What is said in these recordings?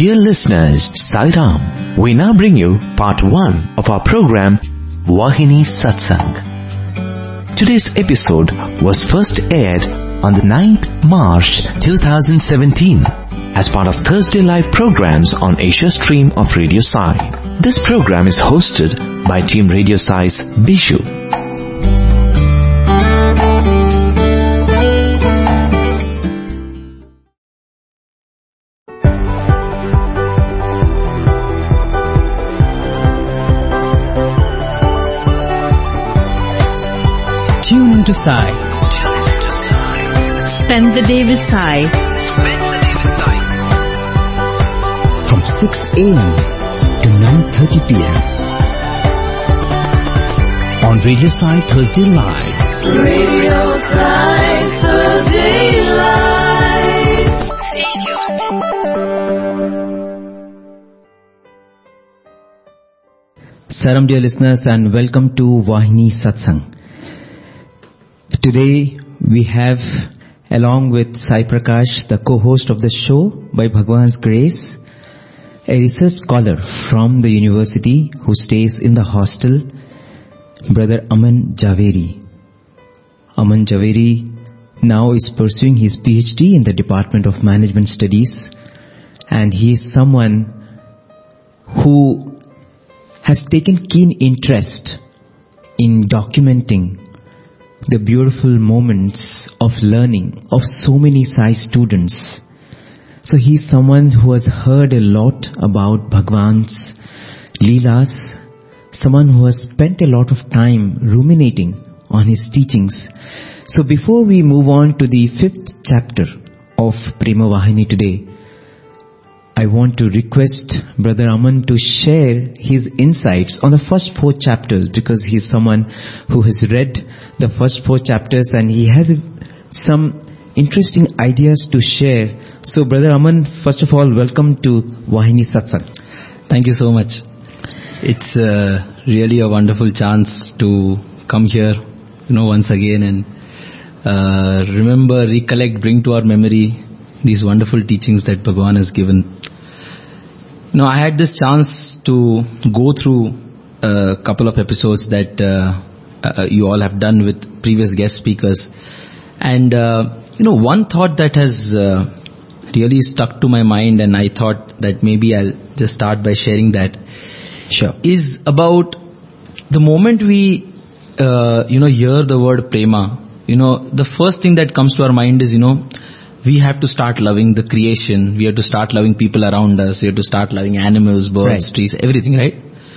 Dear listeners, Sai Ram, we now bring you part 1 of our program Vahini Satsang. Today's episode was first aired on the 9th March 2017 as part of Thursday Live programs on Asia Stream of Radio Sai. This program is hosted by Team Radio Sai's Bishu. Tune into Sai. Spend the day with Sai. From 6 a.m. to 9:30 p.m. on Radio Sai Thursday Live. Radio Sai Thursday Live. Stay tuned. Salam dear listeners and welcome to Vahini Satsang. Today we have, along with Sai Prakash, the co-host of the show, by Bhagwan's grace, a research scholar from the university who stays in the hostel, Brother Aman Javeri. Aman Javeri now is pursuing his PhD in the Department of Management Studies, and he is someone who has taken keen interest in documenting the beautiful moments of learning of so many Sai students. So he's someone who has heard a lot about Bhagwan's Leelas, someone who has spent a lot of time ruminating on his teachings. So before we move on to the 5th chapter of Prema Vahini today, I want to request Brother Aman to share his insights on the first 4 chapters, because he's someone who has read the first 4 chapters and he has some interesting ideas to share. So Brother Aman, first of all, welcome to Vahini Satsang. Thank you so much. It's really a wonderful chance to come here, once again and recollect, bring to our memory these wonderful teachings that Bhagwan has given. I had this chance to go through a couple of episodes that you all have done with previous guest speakers. And, one thought that has really stuck to my mind, and I thought that maybe I'll just start by sharing that. Sure. Is about the moment we, hear the word prema, the first thing that comes to our mind is, we have to start loving the creation. We have to start loving people around us. We have to start loving animals, birds, trees, everything, right?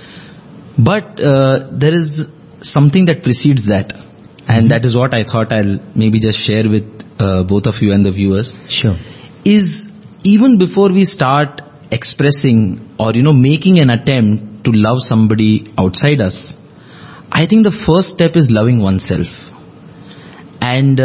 But there is something that precedes that. And that is what I thought I'll maybe just share with both of you and the viewers. Sure. Is even before we start expressing or, making an attempt to love somebody outside us, I think the first step is loving oneself. And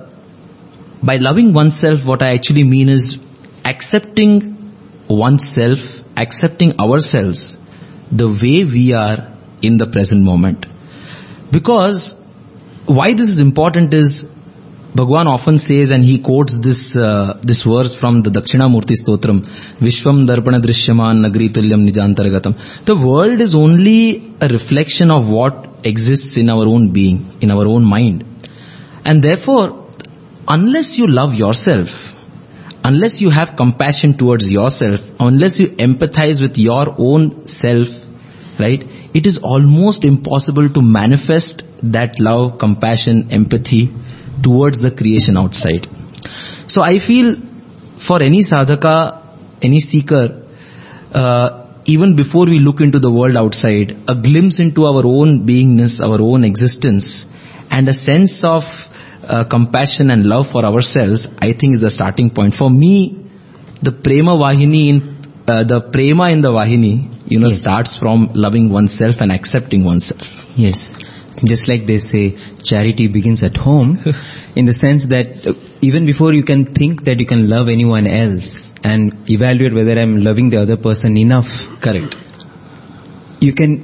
by loving oneself, what I actually mean is accepting oneself, accepting ourselves the way we are in the present moment. Because why this is important is, Bhagwan often says, and he quotes this verse from the Dakshinamurti Stotram, Vishwam Darpana Drishyaman Nagri Tulyam Nijantaragatam. The world is only a reflection of what exists in our own being, in our own mind. And therefore, unless you love yourself, unless you have compassion towards yourself, unless you empathize with your own self, right, it is almost impossible to manifest that love, compassion, empathy towards the creation outside. So I feel for any sadhaka, any seeker, even before we look into the world outside, a glimpse into our own beingness, our own existence, and a sense of compassion and love for ourselves, I think is the starting point. For me, the Prema Vahini, the Prema in the Vahini, yes, starts from loving oneself and accepting oneself. Yes. Just like they say, charity begins at home, in the sense that even before you can think that you can love anyone else and evaluate whether I'm loving the other person enough. Correct. You can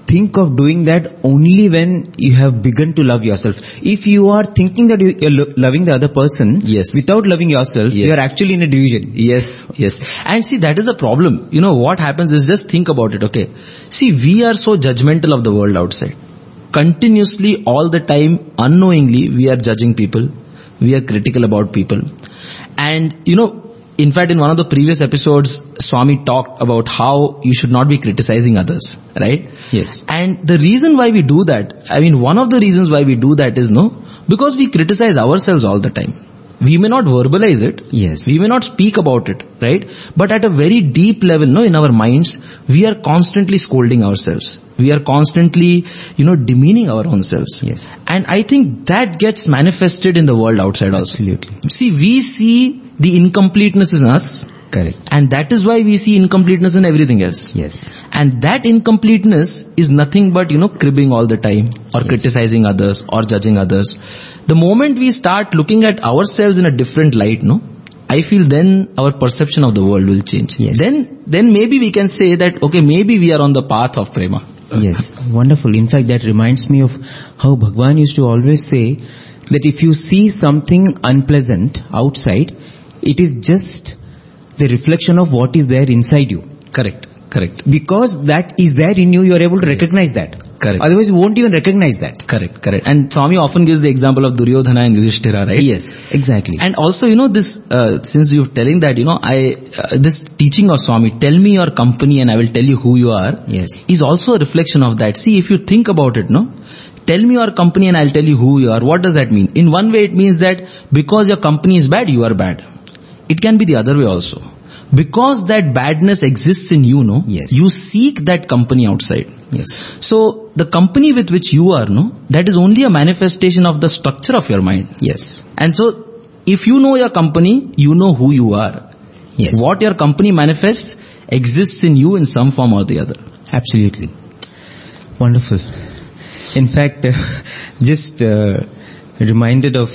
think of doing that only when you have begun to love yourself. If you are thinking that you're loving the other person Yes. without loving yourself, Yes. you are actually in a division. Yes, yes. And see, that is the problem. You know, what happens is, just think about it, okay? See, we are so judgmental of the world outside. Continuously, all the time, unknowingly, we are judging people. We are critical about people. And, you know, in fact, in one of the previous episodes, Swami talked about how you should not be criticizing others, right? Yes. And the reason why we do that, I mean, one of the reasons why we do that is, because we criticize ourselves all the time. We may not verbalize it. Yes. We may not speak about it, right? But at a very deep level, in our minds, we are constantly scolding ourselves. We are constantly, demeaning our own selves. Yes. And I think that gets manifested in the world outside also. Absolutely. See, we see the incompleteness in us, Correct. and that is why we see incompleteness in everything else. Yes. And that incompleteness is nothing but, cribbing all the time, or criticizing others, or judging others. The moment we start looking at ourselves in a different light, I feel then our perception of the world will change. Yes. Then maybe we can say that, okay, maybe we are on the path of prema. Yes, wonderful. In fact, that reminds me of how Bhagwan used to always say that if you see something unpleasant outside, it is just the reflection of what is there inside you. Correct. Because that is there in you, you are able to recognize that. Correct. Otherwise, you won't even recognize that. Correct. And Swami often gives the example of Duryodhana and Yudhishthira, right? Yes, exactly. And also, this, since you're telling that, this teaching of Swami, tell me your company and I will tell you who you are, Yes. is also a reflection of that. See, if you think about it, tell me your company and I'll tell you who you are. What does that mean? In one way, it means that because your company is bad, you are bad. It can be the other way also. Because that badness exists in you, Yes. you seek that company outside. Yes. So, the company with which you are, that is only a manifestation of the structure of your mind. Yes. And so, if you know your company, you know who you are. Yes. What your company manifests exists in you in some form or the other. Absolutely. Wonderful. In fact, just reminded of,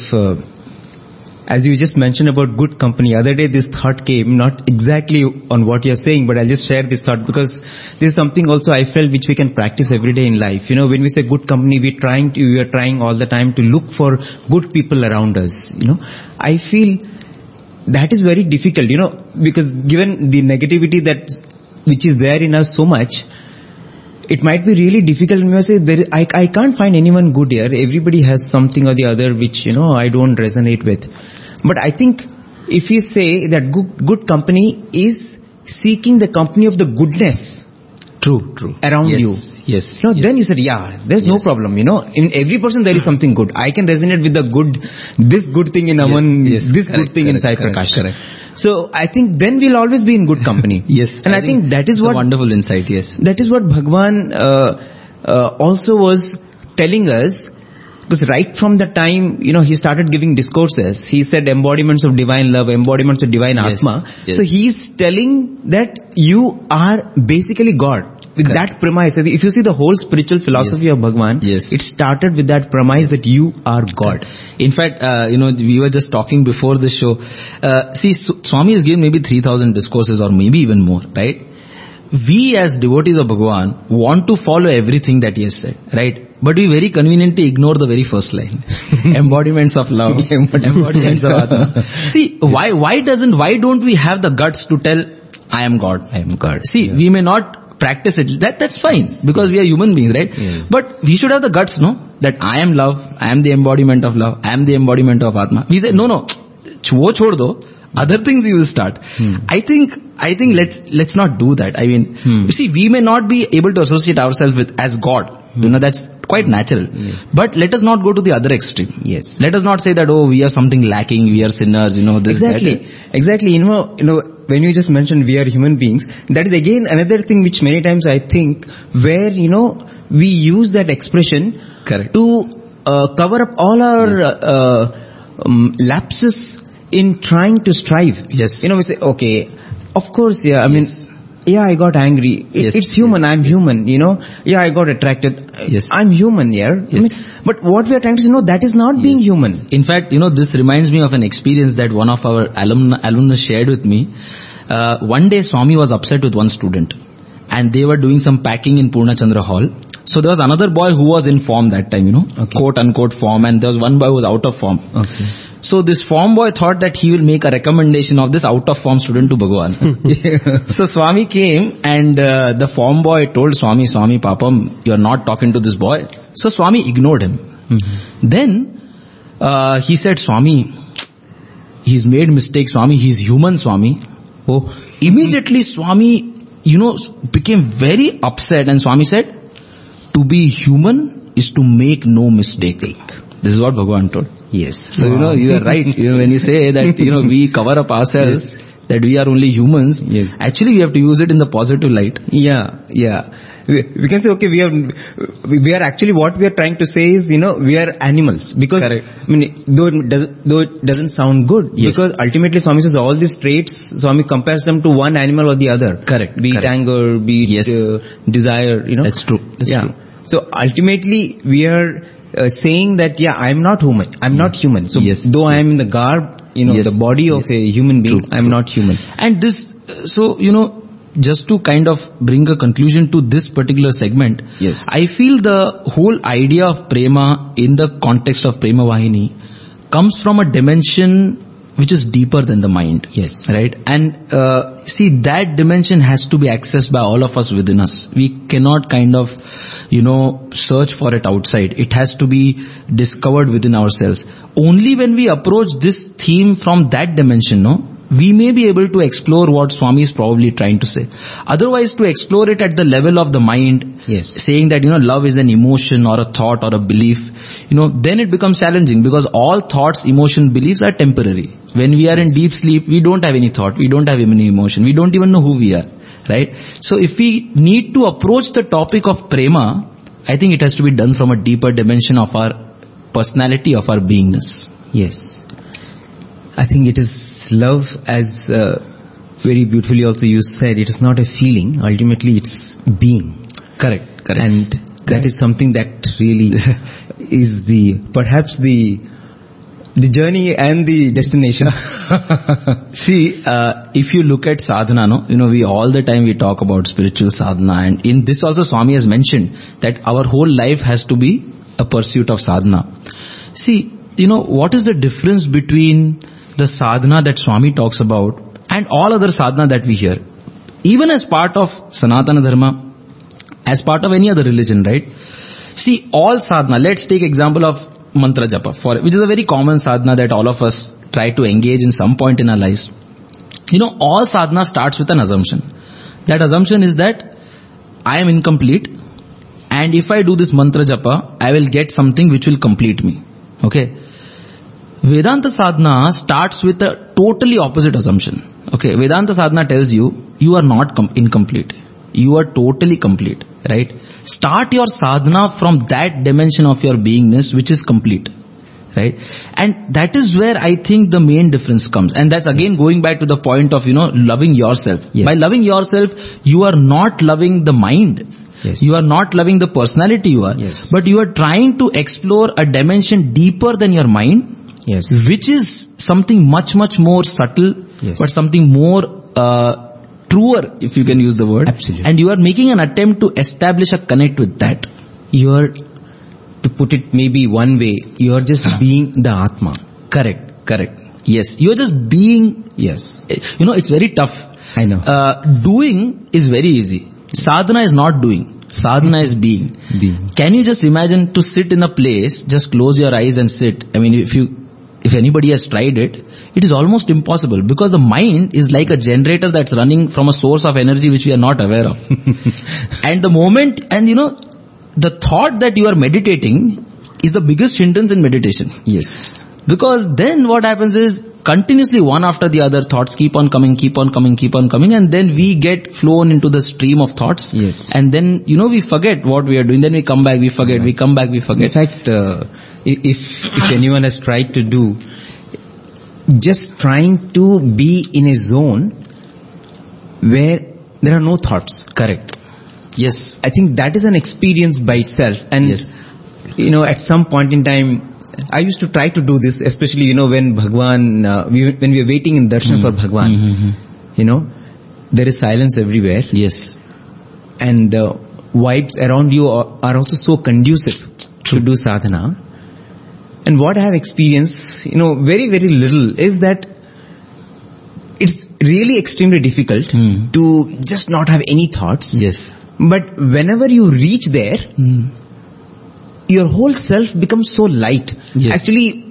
as you just mentioned about good company, other day this thought came, not exactly on what you're saying, but I'll just share this thought because this is something also I felt which we can practice every day in life. When we say good company, we are trying all the time to look for good people around us. I feel that is very difficult, because given the negativity which is there in us so much, it might be really difficult when you say, I can't find anyone good here. Everybody has something or the other which, I don't resonate with. But I think if we say that good company is seeking the company of the goodness True. around you. Yes. Then you said, there's no problem. In every person there is something good. I can resonate with this good thing in Aman, good thing in Sai Prakash. Correct. So I think then we'll always be in good company. Yes. And I think that is it's what a wonderful insight, yes. That is what Bhagwan also was telling us, because right from the time, he started giving discourses, he said embodiments of divine love, embodiments of divine Atma. Yes. So he's telling that you are basically God. With that premise, if you see the whole spiritual philosophy of Bhagwan, it started with that premise that you are God. In fact, we were just talking before the show. See, Swami has given maybe 3,000 discourses or maybe even more, right? We as devotees of Bhagwan want to follow everything that he has said, right? But we very conveniently ignore the very first line. Embodiments of love. Embodiments of Atma. See, why don't we have the guts to tell, I am God. I am God. See, we may not practice it. That's fine, because we are human beings, right? Yes. But we should have the guts, that I am love, I am the embodiment of love, I am the embodiment of Atma. We say, no, wo chhod do. Other things we will start. I think let's not do that. I mean, you see, we may not be able to associate ourselves as God. That's quite natural. Yes. But let us not go to the other extreme. Yes. Let us not say that, we are something lacking, we are sinners, this, Exactly. that. Exactly. When you just mentioned we are human beings, that is again another thing which many times I think where, we use that expression Correct. to cover up all our lapses in trying to strive. Yes. We say, okay, of course, I mean, I got angry. It's human. I'm human, I got attracted. I'm human here. Yes. I mean, but what we are trying to say, no, that is not being human. In fact, this reminds me of an experience that one of our alumnus shared with me. One day Swami was upset with one student and they were doing some packing in Purna Chandra Hall So there was another boy who was in form that time, Okay. quote unquote form, and there was one boy who was out of form. Okay. So this form boy thought that he will make a recommendation of this out of form student to Bhagwan. So Swami came and the form boy told Swami, Papam, you're not talking to this boy. So Swami ignored him. Then he said, Swami, he's made mistakes, Swami, he's human, Swami. Oh. Immediately Swami, became very upset, and Swami said, to be human is to make no mistake. This is what Bhagwan told. Yes. So, you are right. When you say that, we cover up ourselves, that we are only humans, Yes. actually we have to use it in the positive light. Yeah. We can say, okay, we are actually, what we are trying to say is, we are animals. Because, Correct. though it doesn't sound good, Yes. because ultimately Swami says all these traits, Swami compares them to one animal or the other. Correct. Be it Correct. anger, be it Yes. desire, That's true. That's true. So ultimately we are saying that, I'm not human. I'm not human. So Yes. though I am in the garb, Yes. the body of a human being, True. I'm not human. And this, just to kind of bring a conclusion to this particular segment, Yes. I feel the whole idea of prema in the context of Prema Vahini comes from a dimension which is deeper than the mind. Yes. Right? And see, that dimension has to be accessed by all of us within us. We cannot kind of, search for it outside. It has to be discovered within ourselves. Only when we approach this theme from that dimension, we may be able to explore what Swami is probably trying to say. Otherwise, to explore it at the level of the mind, Yes. saying that, love is an emotion or a thought or a belief, then it becomes challenging, because all thoughts, emotion, beliefs are temporary. When we are in deep sleep, we don't have any thought, we don't have any emotion, we don't even know who we are, right? So if we need to approach the topic of prema, I think it has to be done from a deeper dimension of our personality, of our beingness. Yes. I think it is love, as very beautifully also you said, it is not a feeling, ultimately it's being. Correct. And that is something that really is perhaps the journey and the destination. See, if you look at sadhana, we all the time we talk about spiritual sadhana, and in this also Swami has mentioned that our whole life has to be a pursuit of sadhana. See, what is the difference between the sadhana that Swami talks about and all other sadhana that we hear? Even as part of Sanatana Dharma, as part of any other religion, right? See, all sadhana, let's take example of mantra japa, which is a very common sadhana that all of us try to engage in some point in our lives. All sadhana starts with an assumption. That assumption is that I am incomplete, and if I do this mantra japa, I will get something which will complete me. Okay? Vedanta sadhana starts with a totally opposite assumption. Okay? Vedanta sadhana tells you are not incomplete. You are totally complete. Right? Start your sadhana from that dimension of your beingness which is complete. Right? And that is where I think the main difference comes. And that's again going back to the point of, loving yourself. Yes. By loving yourself, you are not loving the mind. Yes. You are not loving the personality you are. Yes. But you are trying to explore a dimension deeper than your mind. Yes. Which is something much, much more subtle. Yes. But something more truer, if you can use the word. Absolutely. And you are making an attempt to establish a connect with that. You are, to put it maybe one way, you are just being the Atma. Correct. Yes. You are just being. Yes. It's very tough. I know. Doing is very easy. Sadhana is not doing. Sadhana is being. Can you just imagine to sit in a place, just close your eyes and sit? I mean, if anybody has tried it, it is almost impossible, because the mind is like a generator that's running from a source of energy which we are not aware of. And the moment, the thought that you are meditating is the biggest hindrance in meditation. Yes. Because then what happens is, continuously one after the other thoughts keep on coming, and then we get flown into the stream of thoughts. Yes. And then, we forget what we are doing. Then we come back, we forget, we come back, we forget. In fact, if anyone has tried to do, just trying to be in a zone where there are no thoughts. Correct. Yes. I think that is an experience by itself. And, Yes. at some point in time, I used to try to do this, especially, when Bhagwan, when we are waiting in darshan for Bhagwan, there is silence everywhere. Yes. And vibes around you are also so conducive to do sadhana. And what I have experienced, very, very little is that it's really extremely difficult to just not have any thoughts. Yes. But whenever you reach there, your whole self becomes so light. Yes. Actually,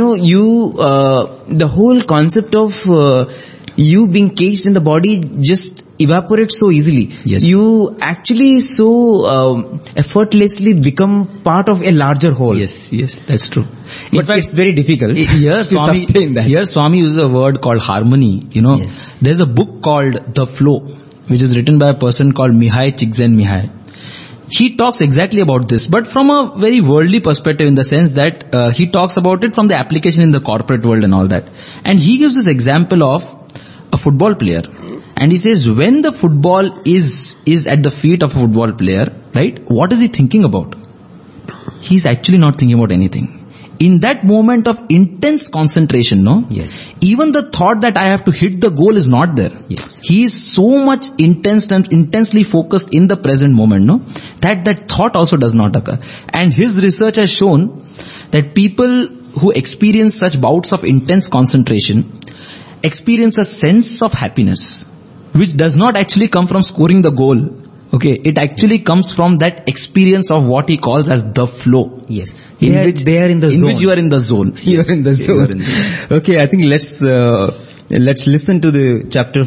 the whole concept of you being caged in the body just evaporates so easily. Yes. You actually so effortlessly become part of a larger whole. Yes, that's true. But it's very difficult Here, to sustain that. Here, Swami uses a word called harmony. Yes. There's a book called The Flow, which is written by a person called Mihai Csikszentmihalyi. He talks exactly about this, but from a very worldly perspective, in the sense that he talks about it from the application in the corporate world and all that. And he gives this example of a football player. And he says, when the football is at the feet of a football player, right, what is he thinking about? He's actually not thinking about anything. In that moment of intense concentration, Yes. even the thought that I have to hit the goal is not there. Yes. He is so much intense and intensely focused in the present moment, that thought also does not occur. And his research has shown that people who experience such bouts of intense concentration experience a sense of happiness, which does not actually come from scoring the goal. Okay, it actually comes from that experience of what he calls as the flow. Yes. They are in the zone. In which you are in the zone. You are in the zone. Okay, I think let's listen to the chapter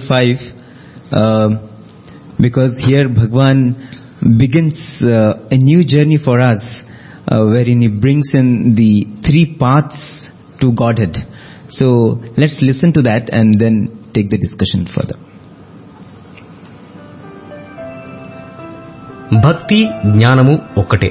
5, because here Bhagwan begins a new journey for us, wherein he brings in the 3 paths to Godhead. So let's listen to that and then take the discussion further. భక్తి జ్ఞానము ఒక్కటే.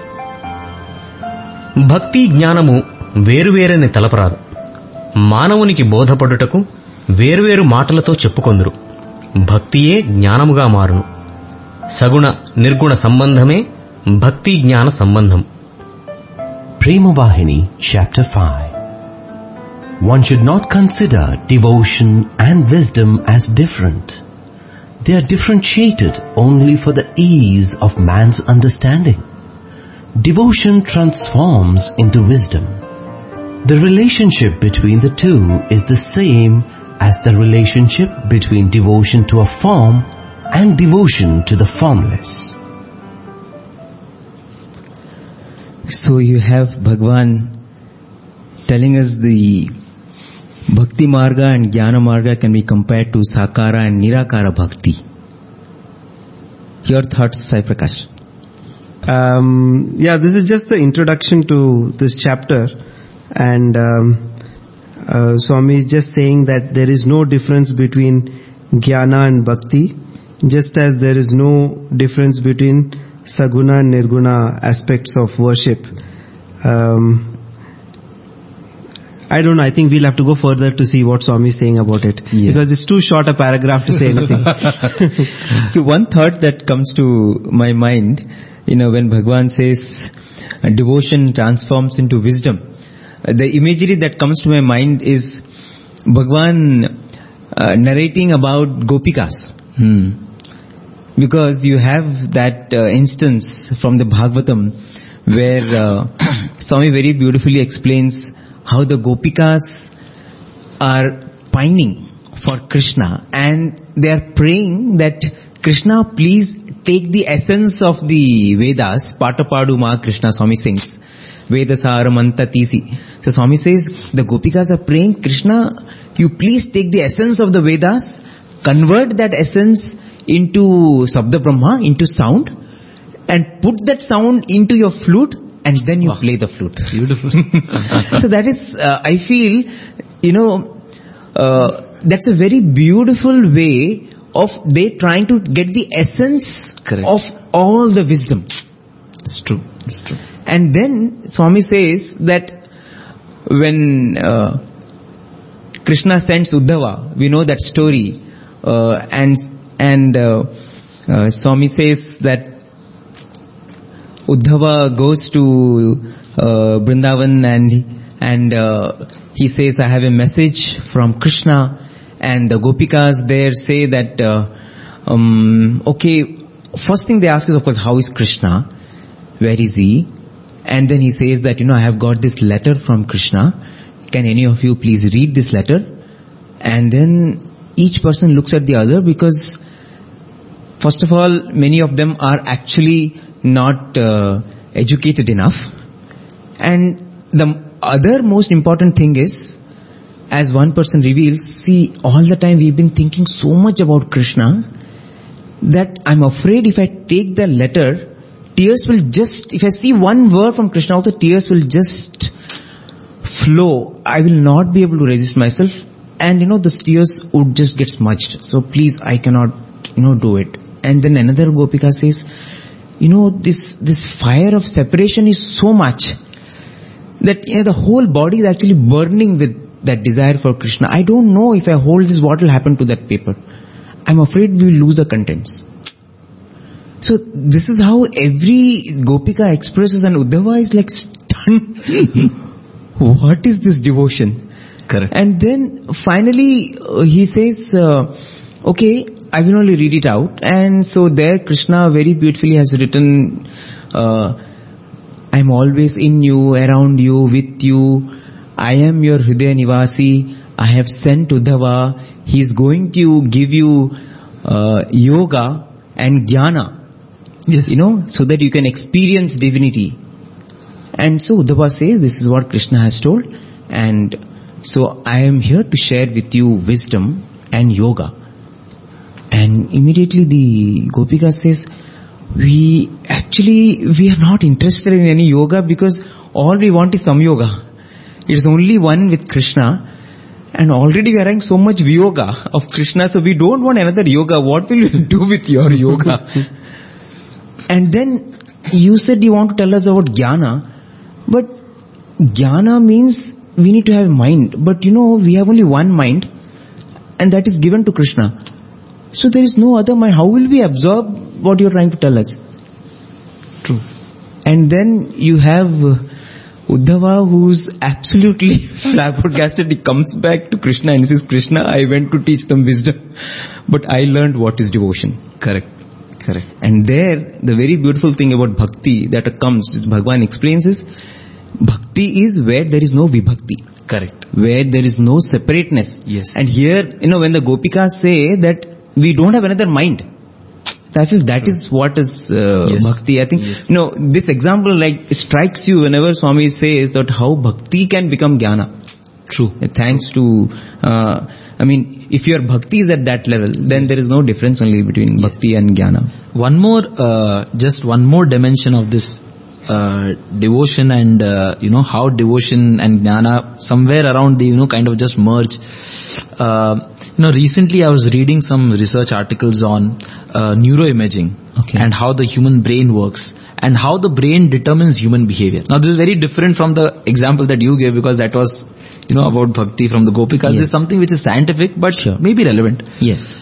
భక్తి జ్ఞానము వేరువేరని తలపరాదు. మానవునికి బోధపడుటకు వేరువేరు మాటలతో చెప్పుకొందురు. భక్తియే జ్ఞానముగా మారును. సగుణ నిర్గుణ సంబంధమే భక్తి జ్ఞాన సంబంధం. Prema Vahini, Chapter 5. One should not consider devotion and wisdom as different. They are differentiated only for the ease of man's understanding. Devotion transforms into wisdom. The relationship between the two is the same as the relationship between devotion to a form and devotion to the formless. So you have Bhagwan telling us the Bhakti Marga and Jnana Marga can be compared to Sakara and Nirakara Bhakti. Your thoughts, Sai Prakash? This is just the introduction to this chapter, and Swami is just saying that there is no difference between Jnana and Bhakti, just as there is no difference between Saguna and Nirguna aspects of worship. I don't know, I think we'll have to go further to see what Swami is saying about it. Yeah. Because it's too short a paragraph to say anything. So one thought that comes to my mind, when Bhagwan says devotion transforms into wisdom, the imagery that comes to my mind is Bhagwan narrating about Gopikas. Because you have that instance from the Bhagavatam where Swami very beautifully explains how the Gopikas are pining for Krishna and they are praying that Krishna please take the essence of the Vedas. Patapadu Ma Krishna, Swami sings. Vedasaramanta Tisi. So Swami says the Gopikas are praying, Krishna, you please take the essence of the Vedas, convert that essence into Sabda Brahma, into sound, and put that sound into your flute, and then you play the flute. Beautiful. So that is, I feel, that's a very beautiful way of they trying to get the essence Correct. of all the wisdom. It's true. It's true. And then Swami says that when Krishna sends Uddhava, we know that story, and Swami says that Uddhava goes to Vrindavan and he says, I have a message from Krishna, and the Gopikas there say that, okay, first thing they ask is, of course, how is Krishna? Where is he? And then he says that, I have got this letter from Krishna. Can any of you please read this letter? And then each person looks at the other, because first of all, many of them are actually not educated enough. And the other most important thing is, as one person reveals, see, all the time we've been thinking so much about Krishna that I'm afraid if I take the letter, tears will just, if I see one word from Krishna also, tears will just flow. I will not be able to resist myself, and the tears would just get smudged. So please, I cannot, do it. And then another Gopika says, this fire of separation is so much that the whole body is actually burning with that desire for Krishna. I don't know if I hold this, what will happen to that paper. I'm afraid we will lose the contents. So this is how every Gopika expresses, and Uddhava is like stunned. What is this devotion? Correct. And then finally he says, okay, I will only read it out. And so there Krishna very beautifully has written, I'm always in you, around you, with you. I am your Hridaya Nivasi. I have sent Uddhava. He is going to give you yoga and jnana. Yes. So that you can experience divinity. And so Uddhava says, this is what Krishna has told. And so I am here to share with you wisdom and yoga. And immediately the Gopika says, we are not interested in any yoga, because all we want is samyoga. It is only one with Krishna. And already we are having so much viyoga of Krishna, so we don't want another yoga. What will you do with your yoga? And then you said you want to tell us about jnana, but jnana means we need to have mind. But we have only one mind, and that is given to Krishna. So there is no other mind. How will we absorb what you are trying to tell us? True. And then you have Uddhava, who's absolutely flabbergasted. He comes back to Krishna and says, Krishna, I went to teach them wisdom, but I learned what is devotion. Correct. And there, the very beautiful thing about bhakti that comes, Bhagavan explains, is bhakti is where there is no vibhakti. Correct. Where there is no separateness. Yes. And here, when the Gopikas say that we don't have another mind, that is what is Yes. bhakti. I think, Yes. this example strikes you whenever Swami says that how bhakti can become jnana. True. Thanks to, if your bhakti is at that level, then there is no difference only between bhakti and jnana. One more dimension of this devotion and how devotion and jnana somewhere around the kind of just merge. Recently I was reading some research articles on neuroimaging, and how the human brain works and how the brain determines human behavior. Now this is very different from the example that you gave, because that was about bhakti from the Gopikas. Yes. This is something which is scientific but maybe relevant. Yes.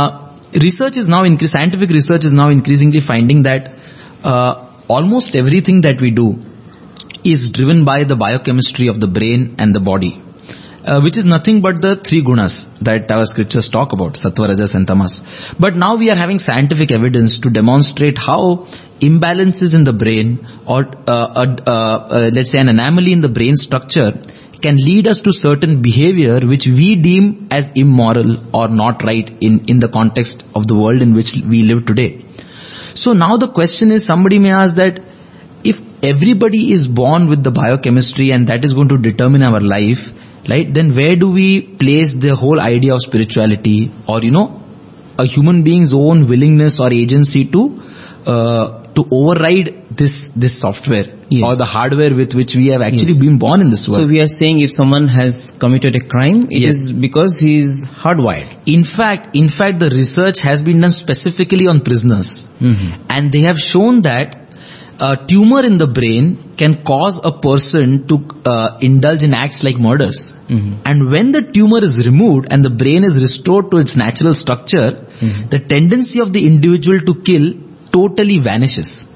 Scientific research is now increasingly finding that almost everything that we do is driven by the biochemistry of the brain and the body, which is nothing but the three gunas that our scriptures talk about, sattva, rajas and tamas. But now we are having scientific evidence to demonstrate how imbalances in the brain, or let's say an anomaly in the brain structure, can lead us to certain behavior which we deem as immoral or not right in the context of the world in which we live today. So now the question is, somebody may ask that if everybody is born with the biochemistry and that is going to determine our life, right, then where do we place the whole idea of spirituality, or a human being's own willingness or agency to override this software, yes, or the hardware with which we have actually been born in this world. So we are saying if someone has committed a crime, it is because he is hardwired. In fact, the research has been done specifically on prisoners, and they have shown that a tumor in the brain can cause a person to indulge in acts like murders. And when the tumor is removed and the brain is restored to its natural structure, the tendency of the individual to kill totally vanishes.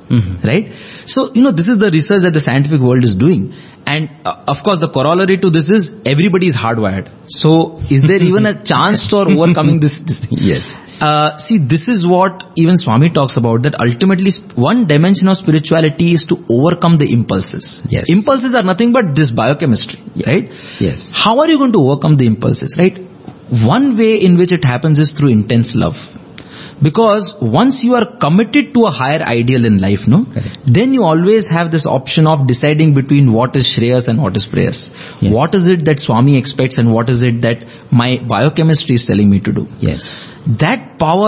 Right? So, this is the research that the scientific world is doing. And of course, the corollary to this is everybody is hardwired. So, is there even a chance for overcoming this thing? Yes. See, this is what even Swami talks about, that ultimately one dimension of spirituality is to overcome the impulses. Yes. Impulses are nothing but this biochemistry, right? Yes. How are you going to overcome the impulses, right? One way in which it happens is through intense love. Because once you are committed to a higher ideal in life, Correct. then you always have this option of deciding between what is Shreyas and what is Preyas. Yes. What is it that Swami expects and what is it that my biochemistry is telling me to do. Yes. That power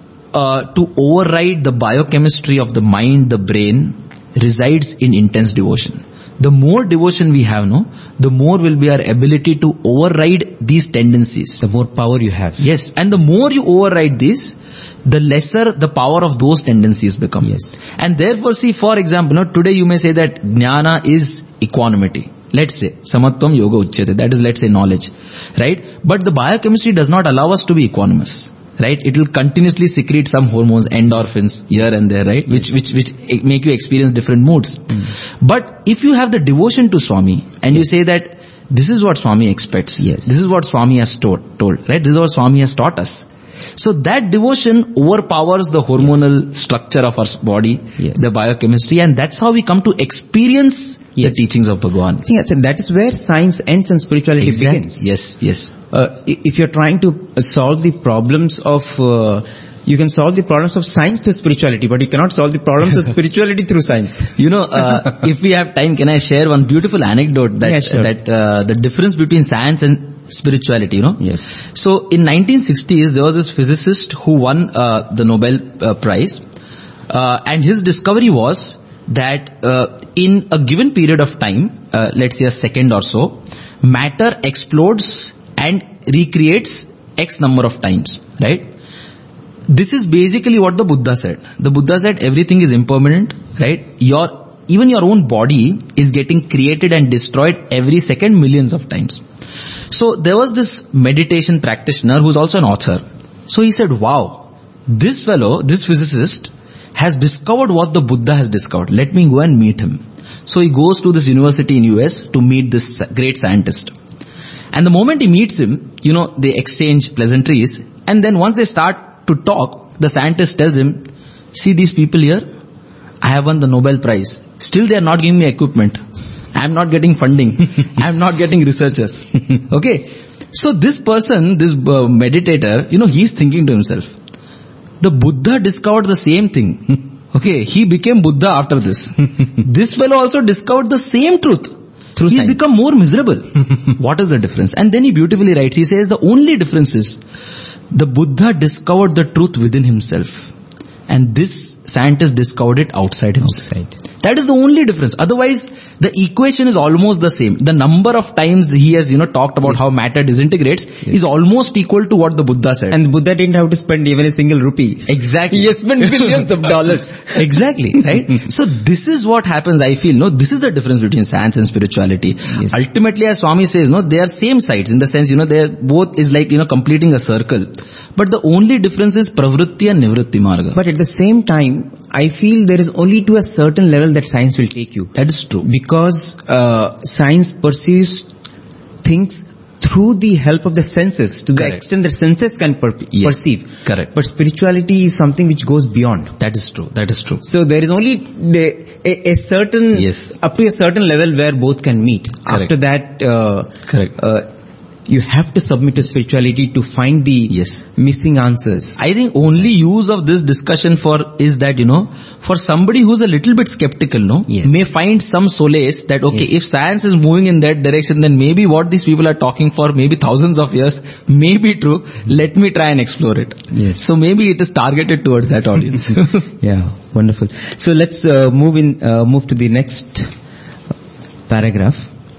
to override the biochemistry of the mind, the brain, resides in intense devotion. The more devotion we have, the more will be our ability to override these tendencies. The more power you have. Yes, and the more you override this, the lesser the power of those tendencies become. Yes. And therefore, see, for example, today you may say that jnana is equanimity. Let's say, samatvam yoga uchyate. That is, let's say, knowledge. Right? But the biochemistry does not allow us to be equanimous. Right? It will continuously secrete some hormones, endorphins, here and there, right? Which make you experience different moods. But if you have the devotion to Swami, and you say that this is what Swami expects. Yes. This is what Swami has told, right? This is what Swami has taught us. So that devotion overpowers the hormonal structure of our body, the biochemistry, and that's how we come to experience the teachings of Bhagavan. See, that is where science ends and spirituality begins. Yes. If you're trying to solve the problems of, you can solve the problems of science through spirituality, but you cannot solve the problems of spirituality through science. If we have time, can I share one beautiful anecdote that, sure. the difference between science and spirituality, Yes. So in 1960s, there was this physicist who won the Nobel Prize, and his discovery was that in a given period of time, let's say a second or so, matter explodes and recreates X number of times, right? This is basically what the Buddha said. The Buddha said everything is impermanent, right? Even your own body is getting created and destroyed every second millions of times. So there was this meditation practitioner who's also an author. So he said, wow, this fellow, this physicist has discovered what the Buddha has discovered. Let me go and meet him. So he goes to this university in US to meet this great scientist. And the moment he meets him, they exchange pleasantries. And then once they start to talk, the scientist tells him, see these people here, I have won the Nobel Prize. Still they are not giving me equipment. I am not getting funding. I am not getting researchers. Okay. So this person, this meditator, he's thinking to himself, the Buddha discovered the same thing. Okay. He became Buddha after this. This fellow also discovered the same truth. Through He's science. become more miserable. What is the difference? And then he beautifully writes, he says the only difference is the Buddha discovered the truth within himself. And this scientist discovered it outside himself. That is the only difference. Otherwise, the equation is almost the same. The number of times he has, talked about how matter disintegrates is almost equal to what the Buddha said. And Buddha didn't have to spend even a single rupee. Exactly. He has spent billions of dollars. Exactly, right? So this is what happens, I feel, this is the difference between science and spirituality. Yes. Ultimately, as Swami says, they are same sides in the sense, they are both is like, completing a circle. But the only difference is pravritti and nivritti marga. But at the same time, I feel there is only to a certain level that science will take you. That is true. Because science perceives things through the help of the senses, to the extent that senses can perceive. Correct. But spirituality is something which goes beyond. That is true. That is true. So there is only a certain, up to a certain level where both can meet. Correct. After that, you have to submit to spirituality to find the missing answers. I think only use of this discussion is that, for somebody who's a little bit skeptical, may find some solace that, if science is moving in that direction, then maybe what these people are talking for maybe thousands of years may be true. Let me try and explore it. Yes. So maybe it is targeted towards that audience. Yeah, wonderful. So let's move to the next paragraph.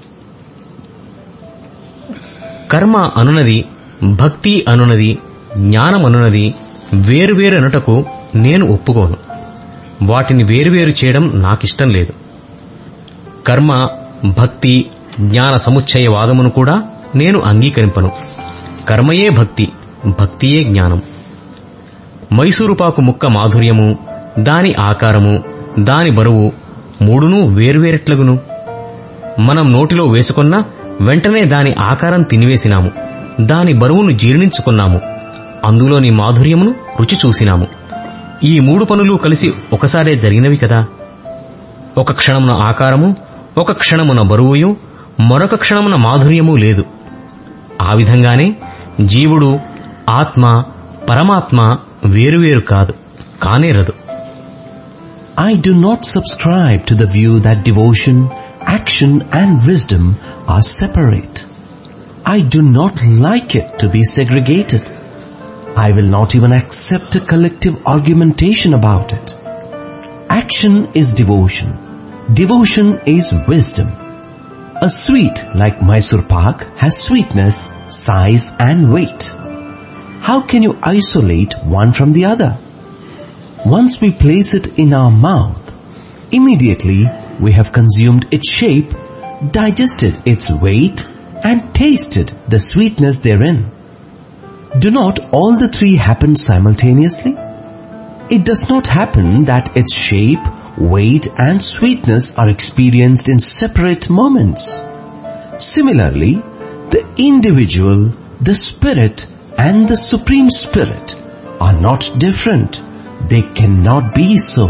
కర్మ అనునది, భక్తి అనునది, జ్ఞానం అనునది వేరువేరు అనుటకు నేను ఒప్పుకోను. వాటిని వేరువేరు చేయడం నాకిష్టం లేదు. కర్మ, భక్తి, జ్ఞాన సముచ్చయవాదమును కూడా నేను అంగీకరింపను. కర్మయే భక్తి, భక్తియే జ్ఞానం. మైసూరుపాకు ముక్క మాధుర్యము, దాని ఆకారము, దాని బరువు మూడునూ వేర్వేరెట్లగును. మనం నోటిలో వేసుకున్నా వెంటనే దాని ఆకారం తినివేసినాము, దాని బరువును జీర్ణించుకున్నాము, అందులోని మాధుర్యమును రుచి చూసినాము. ఈ మూడు పనులు కలిసి ఒకసారే జరిగినవి కదా. ఒక క్షణమున ఆకారము, ఒక క్షణమున బరువుయు, మరొక క్షణమున మాధుర్యము లేదు. ఆ విధంగానే జీవుడు, ఆత్మ, పరమాత్మ వేరువేరు కాదు, కానేరదు. I do not subscribe to the view that devotion, action and wisdom are separate. I do not like it to be segregated. I will not even accept a collective argumentation about it. Action is devotion. Devotion is wisdom. A sweet like Mysore pak has sweetness, size and weight. How can you isolate one from the other? Once we place it in our mouth, immediately we have consumed its shape, digested its weight and tasted the sweetness therein. Do not all the three happen simultaneously? It does not happen that its shape, weight and sweetness are experienced in separate moments. Similarly, the individual, the spirit and the Supreme Spirit are not different. They cannot be so.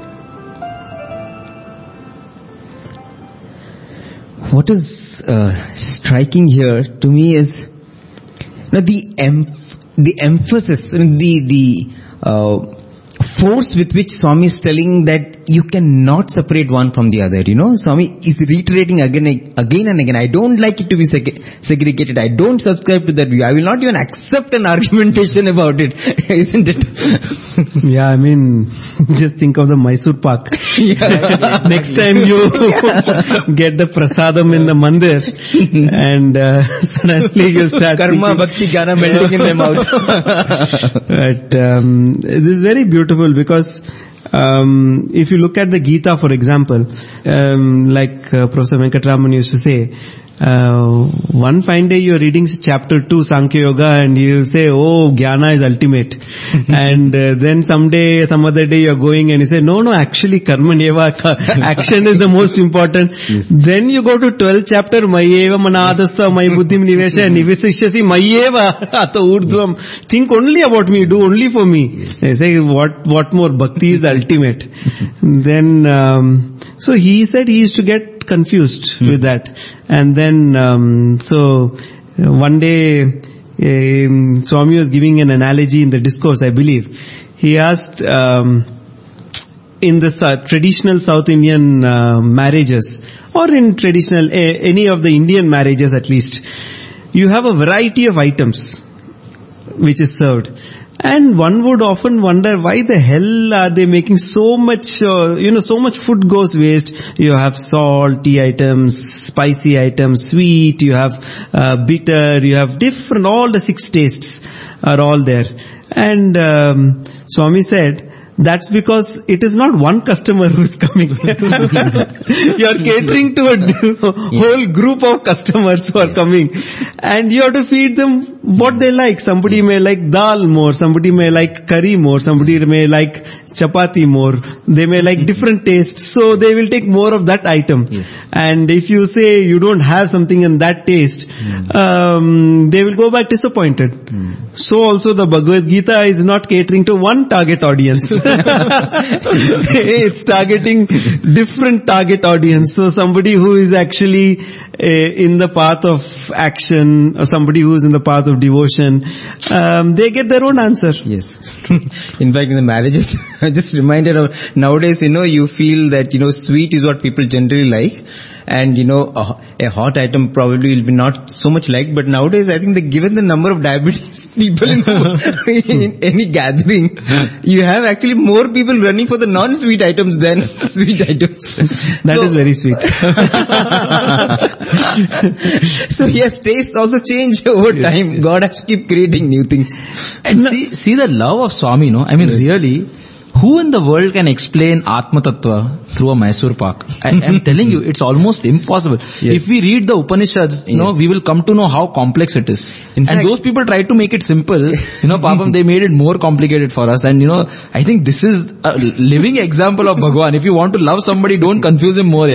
What is striking here to me is the emphasis, the force with which Swami is telling that you cannot separate one from the other. Swami is reiterating again and again. I don't like it to be segregated. I don't subscribe to that view. I will not even accept an argumentation about it, isn't it? Yeah, I mean, just think of the Mysore pak. Next time you get the prasadam in the mandir and suddenly you start Karma, bhakti, jnana melting in my mouth. But this is very beautiful because if you look at the Gita, for example, like Professor Venkatraman used to say, one fine day you are reading chapter 2 Sankhya Yoga and you say, oh, Jnana is ultimate. And then some other day you are going and you say, no, actually Karmaneva, action is the most important. Yes. Then you go to 12th chapter, Mayeva Manadastha, May Buddhim Nivesha, Nivisishyasi, Mayeva, Ato Urdhvam. Think only about me, do only for me. Yes. I say, what more? Bhakti is ultimate. Then, so he said he used to get confused with that. And then, one day, Swami was giving an analogy in the discourse, I believe. He asked, in the traditional South Indian marriages, or in traditional, any of the Indian marriages at least, you have a variety of items which is served. And one would often wonder why the hell are they making so much, so much food goes waste. You have salty items, spicy items, sweet, you have bitter, you have different, all the 6 tastes are all there. And Swami said, that's because it is not one customer who's coming. You are catering to a whole group of customers who are coming. And you have to feed them what they like. Somebody may like dal more, somebody may like curry more, somebody may like chapati more. They may like different tastes. So they will take more of that item. Yes. And if you say you don't have something in that taste, they will go back disappointed. So also the Bhagavad Gita is not catering to one target audience. It's targeting different target audience. So somebody who is actually in the path of action, or somebody who is in the path of devotion, they get their own answer. Yes. In fact, in the marriages, I just reminded of nowadays, you feel that, sweet is what people generally like. And, a hot item probably will be not so much liked. But nowadays, I think given the number of diabetes people in any gathering, you have actually more people running for the non-sweet items than sweet items. That is very sweet. So yes, tastes also change over time. God has to keep creating new things. And see the love of Swami, I mean, really, Who in the world can explain Atma Tattva through a Mysore Pak? I'm telling you, it's almost impossible. If we read the Upanishads, we will come to know how complex it is. And those people tried to make it simple. Papam, they made it more complicated for us. And I think this is a living example of Bhagwan. If you want to love somebody, don't confuse him more,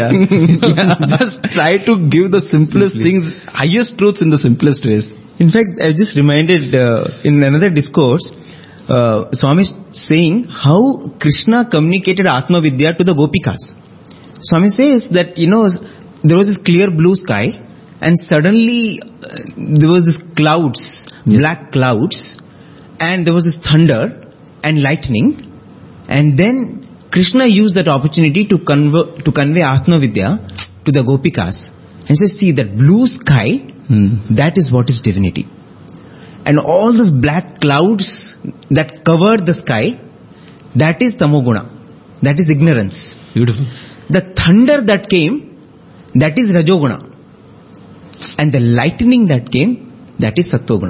Just try to give the simplest things, highest truths in the simplest ways. In fact, I just reminded in another discourse, Swami saying how Krishna communicated Atma Vidya to the Gopikas. Swami says that, there was this clear blue sky and suddenly there was this clouds, black clouds, and there was this thunder and lightning, and then Krishna used that opportunity to convey Atma Vidya to the Gopikas. And says, see, that blue sky, that is what is divinity. And all those black clouds that covered the sky, that is Tamoguna. That is ignorance. Beautiful. The thunder that came, that is Rajoguna. And the lightning that came, that is Sattoguna.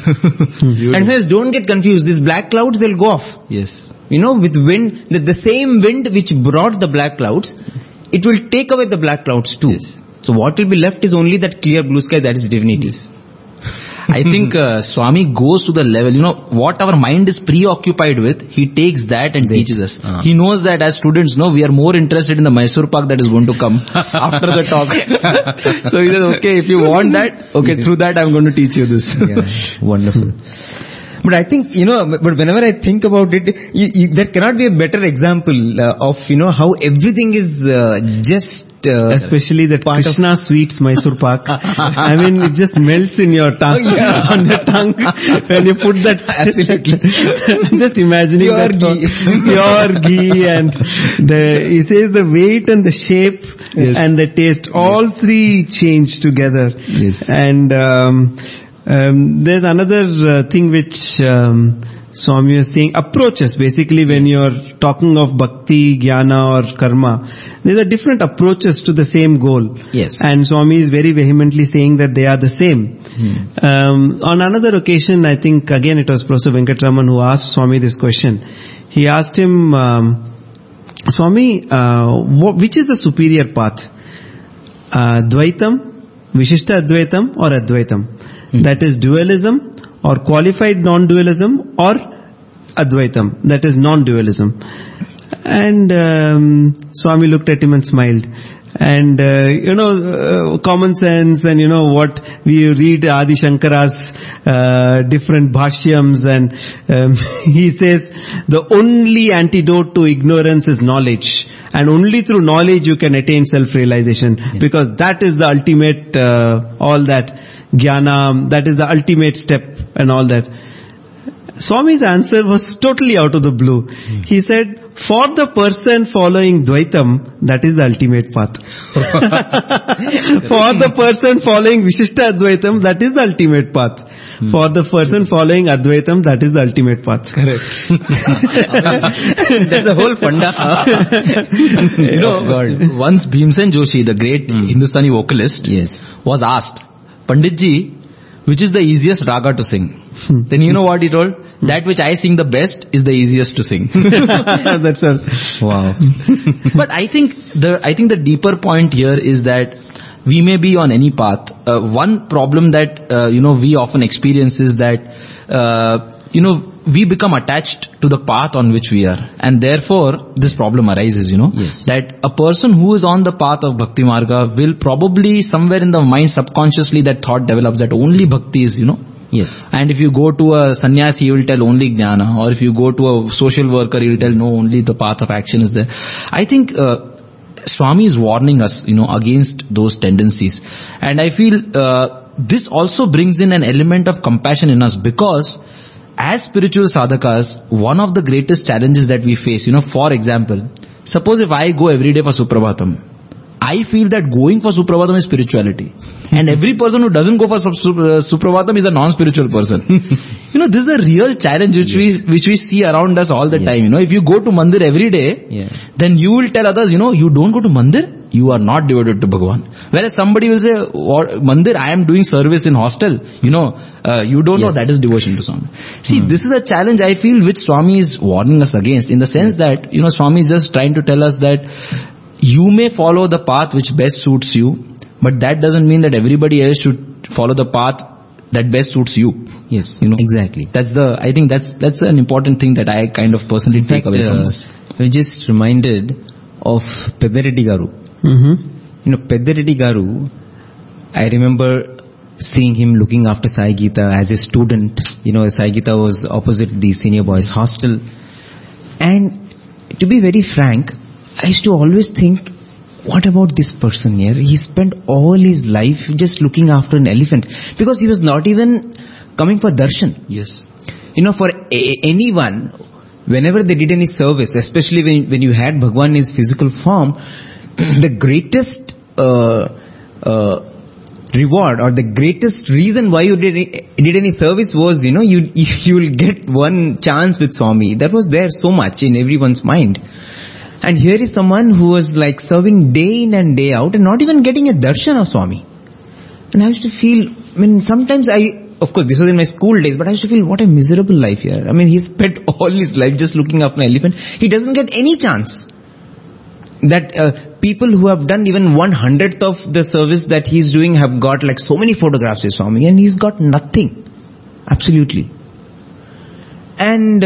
And friends, don't get confused. These black clouds, they'll go off. Yes. With wind, the same wind which brought the black clouds, it will take away the black clouds too. Yes. So what will be left is only that clear blue sky, that is divinity. Yes. I think Swami goes to the level, what our mind is preoccupied with, he takes that and teaches us. He knows that as students, we are more interested in the Mysore Pak that is going to come after the talk. So he says, okay, if you want that, through that I'm going to teach you this. Wonderful. But I think, but whenever I think about it, there cannot be a better example of, how everything is just... especially that Krishna sweets Mysore Pak. I mean, it just melts in your tongue, on your tongue when you put that. Absolutely. I'm just imagining pure that ghee. Pure ghee, and he says the weight and the shape and the taste, all three change together. Yes. And there's another thing which Swami is saying, approaches. Basically, when you're talking of bhakti, jnana or karma, there are different approaches to the same goal. Yes. And Swami is very vehemently saying that they are the same. On another occasion, I think again it was Professor Venkatraman who asked Swami this question. He asked him, Swami, which is the superior path? Dvaitam, Vishishta Advaitam or Advaitam? That is dualism or qualified non-dualism or Advaitam, that is non-dualism. And Swami looked at him and smiled. And common sense and what we read Adi Shankara's different bhashyams, and he says the only antidote to ignorance is knowledge, and only through knowledge you can attain self-realization, because that is the ultimate all that jnana, that is the ultimate step and all that. Swami's answer was totally out of the blue. He said, for the person following Dvaitam, that is the ultimate path. For the person following Vishishta Advaitam, that is the ultimate path. For the person following Advaitam, that is the ultimate path. Correct. That's the whole funda. Once Bhimsen Joshi, the great Hindustani vocalist, was asked, Panditji, which is the easiest raga to sing? Then you know what he told? That which I sing the best is the easiest to sing. That's all. Wow. But I think the deeper point here is that we may be on any path. One problem that we often experience is that we become attached to the path on which we are, and therefore this problem arises. That a person who is on the path of Bhakti Marga will probably somewhere in the mind subconsciously that thought develops that only Bhakti is Yes. And if you go to a sannyasi, he will tell only jnana, or if you go to a social worker, he will tell no, only the path of action is there. I think Swami is warning us, against those tendencies. And I feel this also brings in an element of compassion in us, because as spiritual sadhakas, one of the greatest challenges that we face, for example, suppose if I go every day for Suprabhatam, I feel that going for Suprabhatam is spirituality. And every person who doesn't go for Suprabhatam is a non-spiritual person. This is a real challenge which we see around us all the time. If you go to mandir every day, then you will tell others, you don't go to mandir? you are not devoted to Bhagwan. Whereas somebody will say, Mandir, I am doing service in hostel. You don't know that is devotion to Swami. See, this is a challenge I feel which Swami is warning us against, in the sense that, Swami is just trying to tell us that you may follow the path which best suits you, but that doesn't mean that everybody else should follow the path that best suits you. Yes, exactly. I think that's an important thing that I kind of personally take away from this. I'm just reminded of Pedareddy Garu. Pedareddy Garu, I remember seeing him looking after Sai Gita as a student. Sai Gita was opposite the senior boys hostel. And to be very frank, I used to always think, what about this person here? He spent all his life just looking after an elephant, because he was not even coming for darshan. Yes. For anyone, whenever they did any service, especially when you had Bhagwan in his physical form, the greatest reward or the greatest reason why you did any service was, you will get one chance with Swami. That was there so much in everyone's mind. And here is someone who was like serving day in and day out and not even getting a darshan of Swami. And I used to feel, sometimes of course this was in my school days, but I used to feel, what a miserable life here. He spent all his life just looking after an elephant. He doesn't get any chance. That people who have done even 1/100th of the service that he's doing have got like so many photographs with Swami, and he's got nothing. Absolutely. And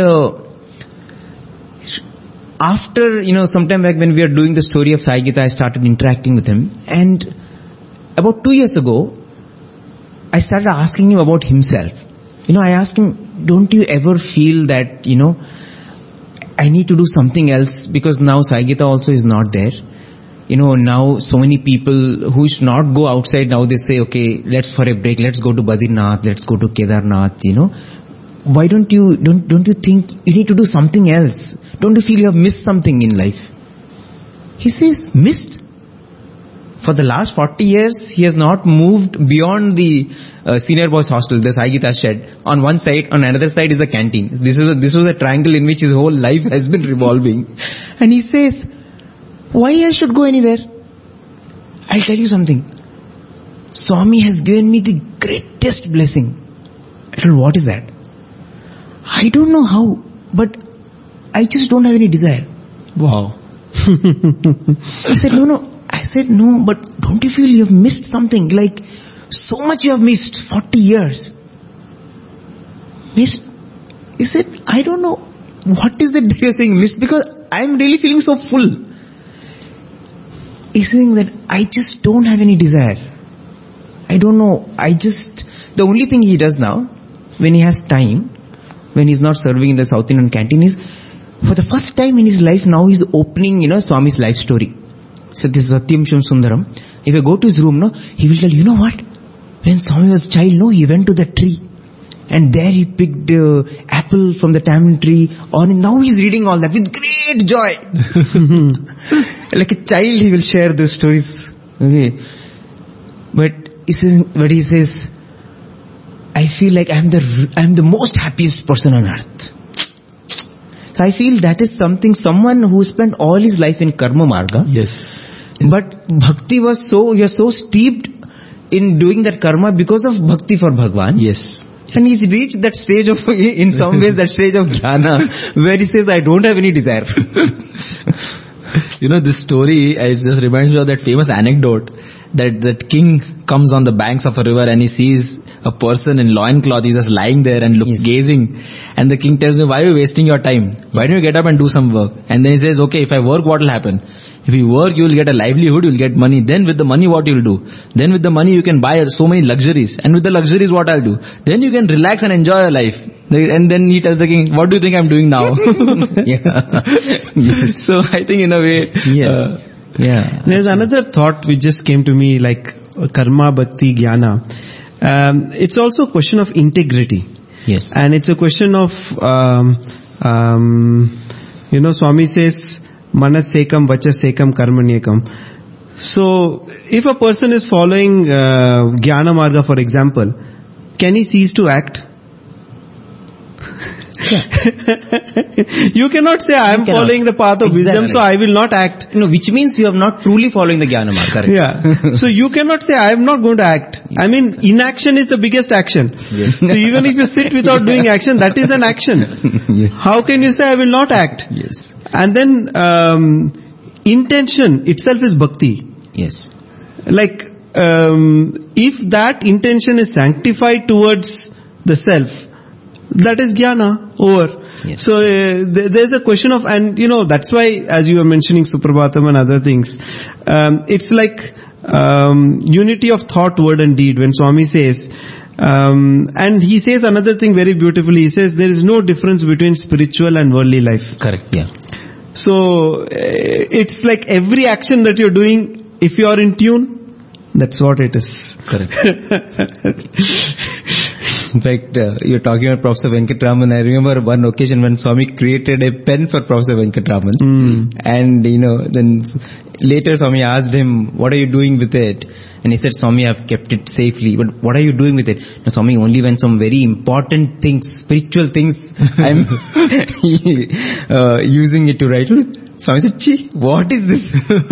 after, sometime back when we were doing the story of Sai Gita, I started interacting with him. And about 2 years ago, I started asking him about himself. I asked him, don't you ever feel that, I need to do something else, because now Sai Gita also is not there. Now so many people who should not go outside, now they say, okay, let's for a break, let's go to Badrinath, let's go to Kedarnath, Why don't you think you need to do something else? Don't you feel you have missed something in life? He says, missed? For the last 40 years, he has not moved beyond the senior boys hostel, the Sai Gita shed. On one side, on another side is the canteen. This was a triangle in which his whole life has been revolving. And he says, why I should go anywhere? I'll tell you something. Swami has given me the greatest blessing. I told, what is that? I don't know how, but I just don't have any desire. Wow. I said, no. I said, no, but don't you feel you have missed something? Like, so much you have missed, 40 years. Missed? He said, I don't know. What is that you're saying missed? Because I'm really feeling so full. He's saying that I just don't have any desire. I don't know. The only thing he does now, when he has time, when he's not serving in the South Indian canteen, is, for the first time in his life now, he's opening, Swami's life story. So this is Satyam Shivam Sundaram. If I go to his room, he will tell, you know what? When Swami was a child, he went to the tree. And there he picked apple from the tamarind tree. And now he's reading all that with great joy. Like a child, he will share those stories. Okay. But he says, I feel like I'm the most happiest person on earth. So I feel that is someone who spent all his life in karma marga. Yes. But bhakti was you're so steeped in doing that karma because of bhakti for Bhagwan. Yes. And he's reached that stage of, in some ways, that stage of jnana, where he says, I don't have any desire. This story, it just reminds me of that famous anecdote that king comes on the banks of a river and he sees a person in loincloth. He's just lying there and gazing. And the king tells him, why are you wasting your time? Why don't you get up and do some work? And then he says, okay, if I work, what will happen? If you work, you will get a livelihood, you will get money. Then with the money, what you will do? Then with the money, you can buy so many luxuries. And with the luxuries, what I'll do? Then you can relax and enjoy your life. And then he tells the king, what do you think I'm doing now? Yes. So I think in a way... Yes. There's another thought which just came to me, like karma, bhakti, jnana. It's also a question of integrity. Yes. And it's a question of, Swami says, manas sekam, vachas sekam, karmanyekam. So, if a person is following Jnana Marga, for example, can he cease to act? You cannot say I am cannot. following the path of wisdom, Exactly. so I will not act. No, which means you are not truly following the Jnana Marg. Correct. Yeah. So you cannot say I am not going to act. I mean, inaction is the biggest action. So even if you sit without doing action, that is an action. Yes. How can you say I will not act? Yes. And then intention itself is bhakti. Yes. Like if that intention is sanctified towards the self, that is jnana over. Yes. So there's a question of, and that's why, as you were mentioning Suprabhatam and other things, it's like unity of thought, word and deed. When Swami says, and he says another thing very beautifully, he says there is no difference between spiritual and worldly life. Correct. Yeah. So it's like every action that you're doing, if you are in tune, that's what it is. Correct. In fact, you're talking about Professor Venkatraman. I remember one occasion when Swami created a pen for Professor Venkatraman. And, then later Swami asked him, what are you doing with it? And he said, Swami, I've kept it safely. But what are you doing with it? No, Swami, only when some very important things, spiritual things, I'm using it to write. Swami said, Chi, what is this?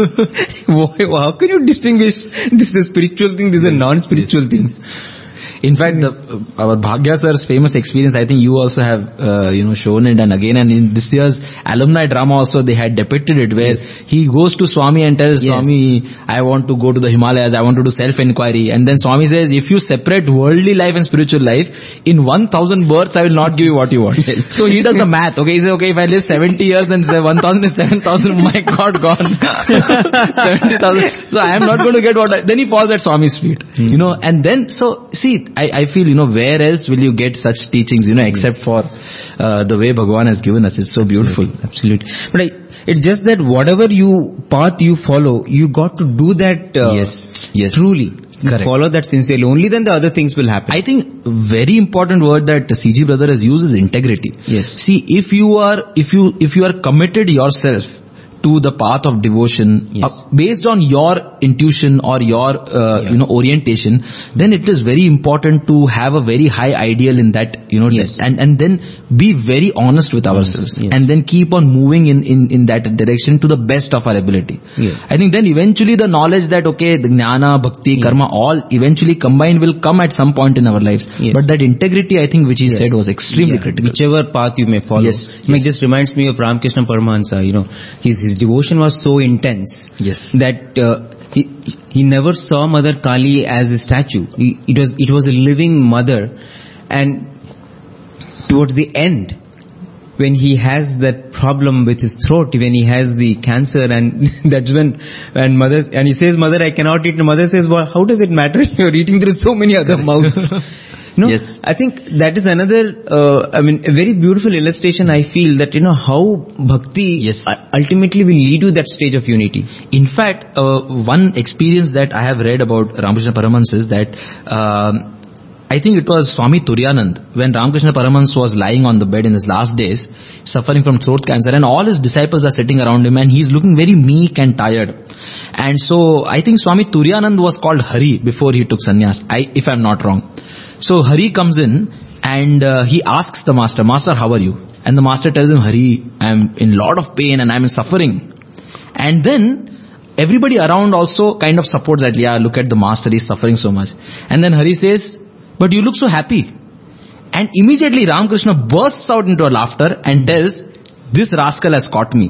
How can you distinguish this is a spiritual thing, this is a non-spiritual thing? In fact, our Bhagya sir's famous experience, I think you also have, shown it, and in this year's alumni drama also they had depicted it, where he goes to Swami and tells Swami, I want to go to the Himalayas, I want to do self-inquiry, and then Swami says, if you separate worldly life and spiritual life, in 1,000 births I will not give you what you want. So he does the math, he says, if I live 70 years, then 1,000 is 7,000, my God, gone. 70,000. So I am not going to get then he falls at Swami's feet, and then, so, see, I feel, where else will you get such teachings, except for the way Bhagavan has given us. It's so beautiful. Absolutely. But it's just that whatever path you follow, you got to do that Yes. truly. Correct. Follow that sincerely. Only then the other things will happen. I think very important word that CG brother has used is integrity. Yes. See, if you are committed yourself to the path of devotion, based on your intuition or your orientation, then it is very important to have a very high ideal in that, and then be very honest with ourselves, and then keep on moving in that direction to the best of our ability. I think then eventually the knowledge that the jnana, bhakti, karma, all eventually combined will come at some point in our lives. But that integrity, I think, which he said was extremely critical. Whichever path you may follow. It just reminds me of Ramakrishna Paramahansa. His devotion was so intense that he never saw Mother Kali as a statue. It was a living mother, and towards the end, when he has that problem with his throat, when he has the cancer, and that's when mother, and he says, Mother, I cannot eat. And mother says, well, how does it matter? You're eating through so many other mouths. I think that is another, a very beautiful illustration. I feel that, how bhakti ultimately will lead to that stage of unity. In fact, one experience that I have read about Ramakrishna Paramahansa is that, I think it was Swami Turyanand, when Ramakrishna Paramahansa was lying on the bed in his last days, suffering from throat cancer, and all his disciples are sitting around him, and he's looking very meek and tired. And so, I think Swami Turyanand was called Hari before he took sannyas, if I'm not wrong. So Hari comes in and he asks the master, how are you? And the master tells him, Hari, I'm in a lot of pain and I'm in suffering. And then everybody around also kind of supports that, look at the master, he's suffering so much. And then Hari says, but you look so happy. And immediately Ramakrishna bursts out into a laughter and tells, this rascal has caught me.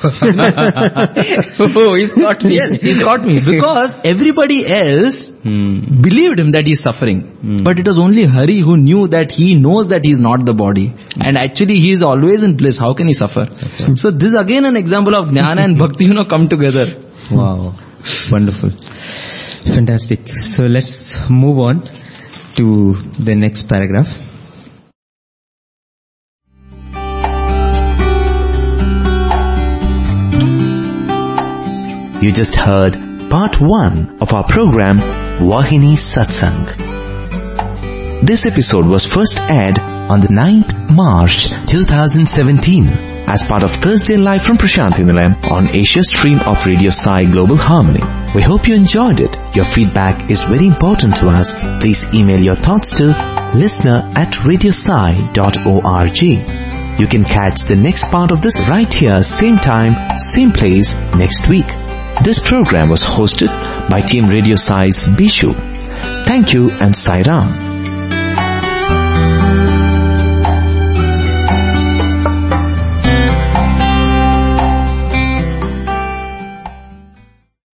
He's caught me. Yes, he's caught me. Because everybody else believed him that he's suffering. But it was only Hari who knew that he knows that he's not the body. And actually he is always in bliss. How can he suffer? So this is again an example of jnana and bhakti, come together. Wow. Wonderful. Fantastic. So let's move on to the next paragraph. You just heard part 1 of our program Vahini Satsang. This episode was first aired on the 9th March 2017 as part of Thursday Live from Prashanthi Nilayam on Asia stream of Radio Sai Global Harmony. We hope you enjoyed it. Your feedback is very important to us. Please email your thoughts to listener@radiosai.org. You can catch the next part of this right here, same time, same place, next week. This program was hosted by Team Radio Sai's Bishu. Thank you and Sai Ram.